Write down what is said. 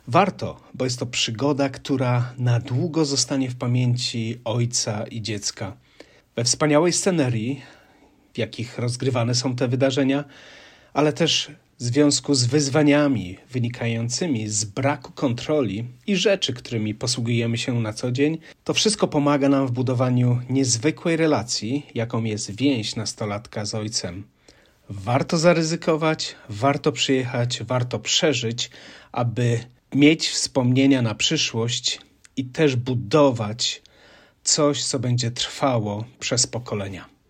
Warto, bo jest to przygoda, która na długo zostanie w pamięci ojca i dziecka. We wspaniałej scenerii, w jakich rozgrywane są te wydarzenia, ale też w związku z wyzwaniami wynikającymi z braku kontroli i rzeczy, którymi posługujemy się na co dzień, to wszystko pomaga nam w budowaniu niezwykłej relacji, jaką jest więź nastolatka z ojcem. Warto zaryzykować, warto przyjechać, warto przeżyć, aby mieć wspomnienia na przyszłość i też budować coś, co będzie trwało przez pokolenia.